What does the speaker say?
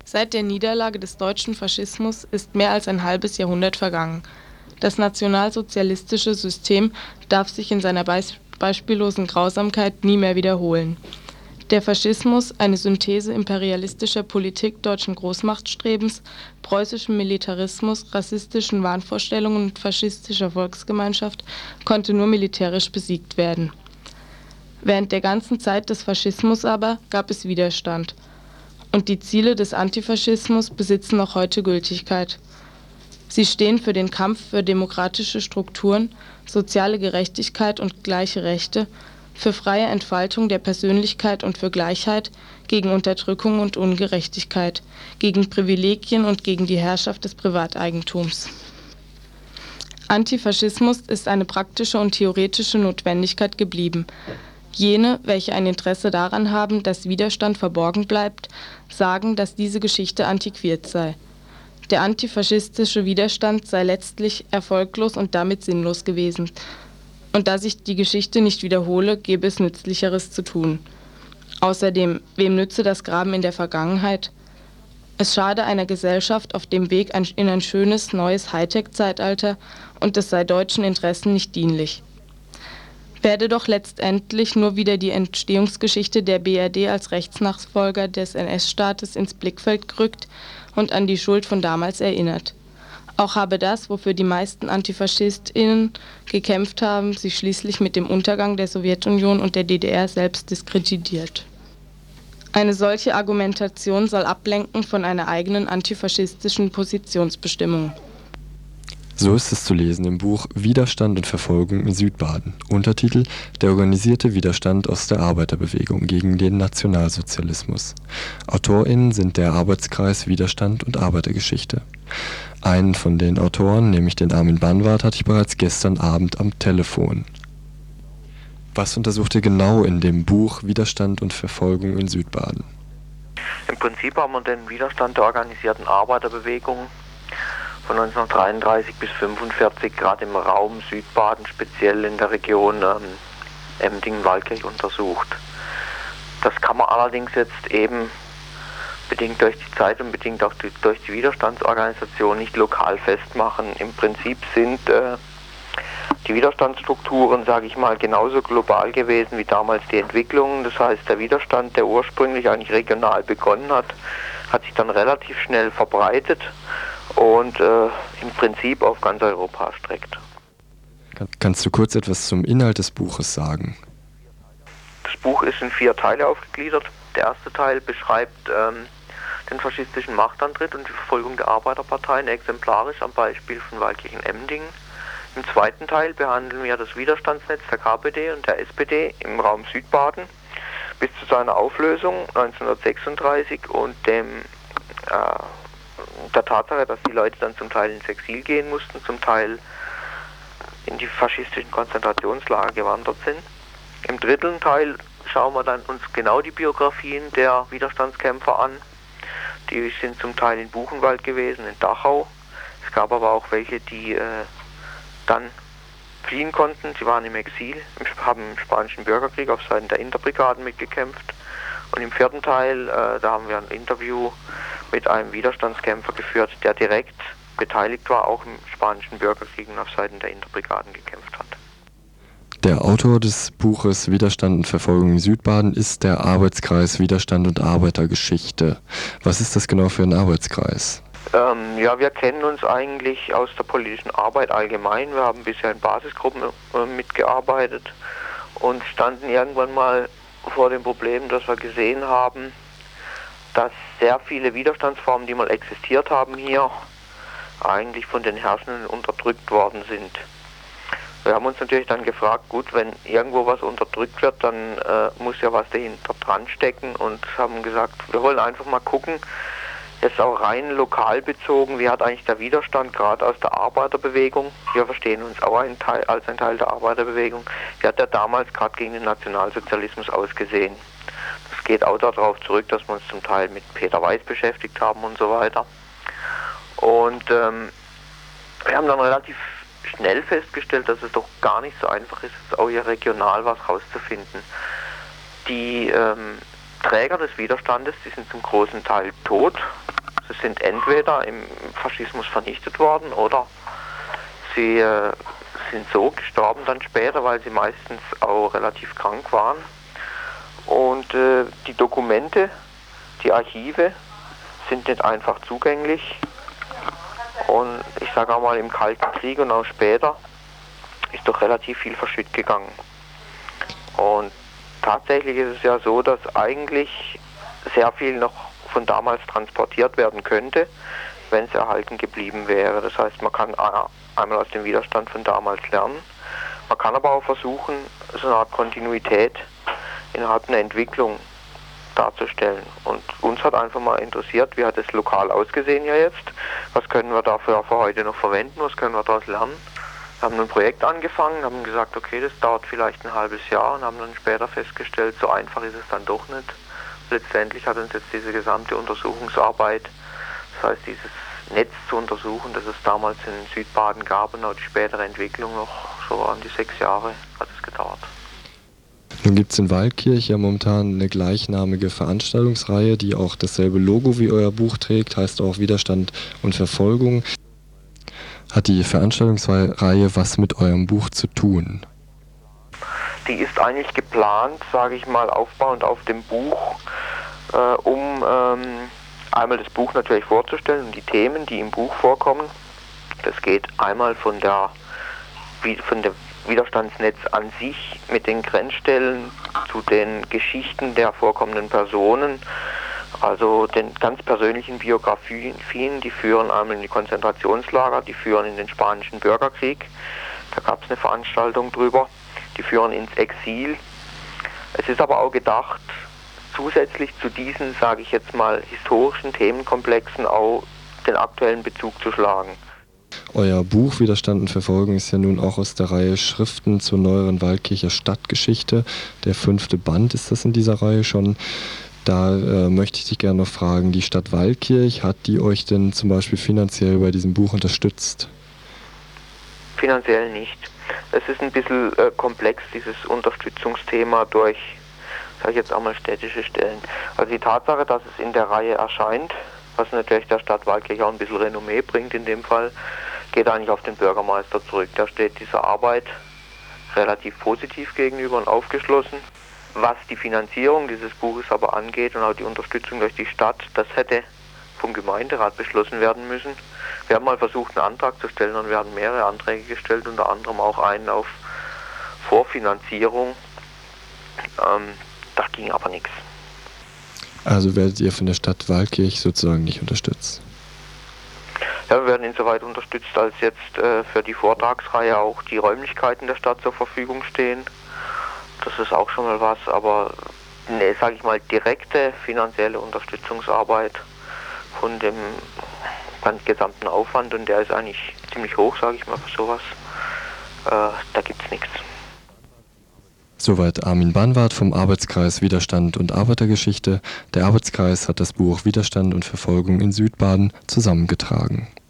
Seit der Niederlage des deutschen Faschismus ist mehr als ein halbes Jahrhundert vergangen. Das nationalsozialistische System darf sich in seiner beispiellosen Grausamkeit nie mehr wiederholen. Der Faschismus, eine Synthese imperialistischer Politik, deutschen Großmachtstrebens, preußischem Militarismus, rassistischen Wahnvorstellungen und faschistischer Volksgemeinschaft, konnte nur militärisch besiegt werden. Während der ganzen Zeit des Faschismus aber gab es Widerstand. Und die Ziele des Antifaschismus besitzen noch heute Gültigkeit. Sie stehen für den Kampf für demokratische Strukturen, soziale Gerechtigkeit und gleiche Rechte, für freie Entfaltung der Persönlichkeit und für Gleichheit, gegen Unterdrückung und Ungerechtigkeit, gegen Privilegien und gegen die Herrschaft des Privateigentums. Antifaschismus ist eine praktische und theoretische Notwendigkeit geblieben. Jene, welche ein Interesse daran haben, dass Widerstand verborgen bleibt, sagen, dass diese Geschichte antiquiert sei. Der antifaschistische Widerstand sei letztlich erfolglos und damit sinnlos gewesen. Und da sich die Geschichte nicht wiederhole, gäbe es Nützlicheres zu tun. Außerdem, wem nütze das Graben in der Vergangenheit? Es schade einer Gesellschaft auf dem Weg in ein schönes, neues Hightech-Zeitalter und es sei deutschen Interessen nicht dienlich. Werde doch letztendlich nur wieder die Entstehungsgeschichte der BRD als Rechtsnachfolger des NS-Staates ins Blickfeld gerückt und an die Schuld von damals erinnert. Auch habe das, wofür die meisten AntifaschistInnen gekämpft haben, sich schließlich mit dem Untergang der Sowjetunion und der DDR selbst diskreditiert. Eine solche Argumentation soll ablenken von einer eigenen antifaschistischen Positionsbestimmung. So ist es zu lesen im Buch Widerstand und Verfolgung in Südbaden. Untertitel: Der organisierte Widerstand aus der Arbeiterbewegung gegen den Nationalsozialismus. AutorInnen sind der Arbeitskreis Widerstand und Arbeitergeschichte. Einen von den Autoren, nämlich den Armin Bannwart, hatte ich bereits gestern Abend am Telefon. Was untersucht ihr genau in dem Buch Widerstand und Verfolgung in Südbaden? Im Prinzip haben wir den Widerstand der organisierten Arbeiterbewegung von 1933 bis 1945 gerade im Raum Südbaden, speziell in der Region Emmendingen-Waldkirch untersucht. Das kann man allerdings jetzt eben bedingt durch die Zeit und bedingt auch durch die Widerstandsorganisation nicht lokal festmachen. Im Prinzip sind die Widerstandsstrukturen, sage ich mal, genauso global gewesen wie damals die Entwicklung. Das heißt, der Widerstand, der ursprünglich eigentlich regional begonnen hat, hat sich dann relativ schnell verbreitet und im Prinzip auf ganz Europa erstreckt. Kannst du kurz etwas zum Inhalt des Buches sagen? Das Buch ist in 4 Teile aufgegliedert. Der erste Teil beschreibt den faschistischen Machtantritt und die Verfolgung der Arbeiterparteien exemplarisch am Beispiel von Waldkirchen-Emmendingen. Im zweiten Teil behandeln wir das Widerstandsnetz der KPD und der SPD im Raum Südbaden bis zu seiner Auflösung 1936 und der Tatsache, dass die Leute dann zum Teil ins Exil gehen mussten, zum Teil in die faschistischen Konzentrationslager gewandert sind. Im dritten Teil schauen wir dann uns genau die Biografien der Widerstandskämpfer an. Die sind zum Teil in Buchenwald gewesen, in Dachau. Es gab aber auch welche, die dann fliehen konnten. Sie waren im Exil, haben im Spanischen Bürgerkrieg auf Seiten der Interbrigaden mitgekämpft. Und im vierten Teil, da haben wir ein Interview mit einem Widerstandskämpfer geführt, der direkt beteiligt war, auch im Spanischen Bürgerkrieg und auf Seiten der Interbrigaden gekämpft hat. Der Autor des Buches Widerstand und Verfolgung in Südbaden ist der Arbeitskreis Widerstand und Arbeitergeschichte. Was ist das genau für ein Arbeitskreis? Ja, wir kennen uns eigentlich aus der politischen Arbeit allgemein. Wir haben bisher in Basisgruppen mitgearbeitet und standen irgendwann mal vor dem Problem, dass wir gesehen haben, dass sehr viele Widerstandsformen, die mal existiert haben hier, eigentlich von den Herrschenden unterdrückt worden sind. Wir haben uns natürlich dann gefragt, gut, wenn irgendwo was unterdrückt wird, dann muss ja was dahinter dran stecken und haben gesagt, wir wollen einfach mal gucken, jetzt auch rein lokal bezogen, wie hat eigentlich der Widerstand gerade aus der Arbeiterbewegung, wir verstehen uns auch als ein Teil der Arbeiterbewegung, wie hat der damals gerade gegen den Nationalsozialismus ausgesehen. Das geht auch darauf zurück, dass wir uns zum Teil mit Peter Weiß beschäftigt haben und so weiter. Und wir haben dann relativ schnell festgestellt, dass es doch gar nicht so einfach ist, auch hier regional was rauszufinden. Die Träger des Widerstandes, die sind zum großen Teil tot. Sie sind entweder im Faschismus vernichtet worden oder sie sind so gestorben dann später, weil sie meistens auch relativ krank waren. Und die Dokumente, die Archive sind nicht einfach zugänglich. Und ich sage auch mal, im Kalten Krieg und auch später ist doch relativ viel verschütt gegangen. Und tatsächlich ist es ja so, dass eigentlich sehr viel noch von damals transportiert werden könnte, wenn es erhalten geblieben wäre. Das heißt, man kann einmal aus dem Widerstand von damals lernen. Man kann aber auch versuchen, so eine Art Kontinuität innerhalb einer Entwicklung darzustellen. Und uns hat einfach mal interessiert, wie hat es lokal ausgesehen ja jetzt? Was können wir dafür für heute noch verwenden? Was können wir daraus lernen? Wir haben ein Projekt angefangen, haben gesagt, okay, das dauert vielleicht ein halbes Jahr und haben dann später festgestellt, so einfach ist es dann doch nicht. Letztendlich hat uns jetzt diese gesamte Untersuchungsarbeit, das heißt dieses Netz zu untersuchen, das es damals in Südbaden gab und auch die spätere Entwicklung noch so an die 6 Jahre hat es gedauert. Nun gibt es in Waldkirch ja momentan eine gleichnamige Veranstaltungsreihe, die auch dasselbe Logo wie euer Buch trägt, heißt auch Widerstand und Verfolgung. Hat die Veranstaltungsreihe was mit eurem Buch zu tun? Die ist eigentlich geplant, sage ich mal, aufbauend auf dem Buch, um einmal das Buch natürlich vorzustellen und die Themen, die im Buch vorkommen. Das geht einmal von der Widerstandsnetz an sich mit den Grenzstellen zu den Geschichten der vorkommenden Personen, also den ganz persönlichen Biografien, die führen einmal in die Konzentrationslager, die führen in den Spanischen Bürgerkrieg, da gab es eine Veranstaltung drüber, die führen ins Exil. Es ist aber auch gedacht, zusätzlich zu diesen, sage ich jetzt mal, historischen Themenkomplexen auch den aktuellen Bezug zu schlagen. Euer Buch Widerstand und Verfolgung ist ja nun auch aus der Reihe Schriften zur neueren Waldkircher Stadtgeschichte. Der 5. Band ist das in dieser Reihe schon. Da möchte ich dich gerne noch fragen, die Stadt Waldkirch, hat die euch denn zum Beispiel finanziell bei diesem Buch unterstützt? Finanziell nicht. Es ist ein bisschen komplex, dieses Unterstützungsthema durch, sage ich jetzt auch mal, städtische Stellen. Also die Tatsache, dass es in der Reihe erscheint, was natürlich der Stadt Waldkirch auch ein bisschen Renommee bringt in dem Fall, geht eigentlich auf den Bürgermeister zurück. Der steht dieser Arbeit relativ positiv gegenüber und aufgeschlossen. Was die Finanzierung dieses Buches aber angeht und auch die Unterstützung durch die Stadt, das hätte vom Gemeinderat beschlossen werden müssen. Wir haben mal versucht, einen Antrag zu stellen und wir haben mehrere Anträge gestellt, unter anderem auch einen auf Vorfinanzierung. Da ging aber nichts. Also werdet ihr von der Stadt Waldkirch sozusagen nicht unterstützt? Ja, wir werden insoweit unterstützt, als jetzt für die Vortragsreihe auch die Räumlichkeiten der Stadt zur Verfügung stehen. Das ist auch schon mal was, aber sage ich mal, direkte finanzielle Unterstützungsarbeit von dem ganz gesamten Aufwand, und der ist eigentlich ziemlich hoch, sage ich mal, für sowas. Da gibt's nichts. Soweit Armin Banwart vom Arbeitskreis Widerstand und Arbeitergeschichte. Der Arbeitskreis hat das Buch Widerstand und Verfolgung in Südbaden zusammengetragen.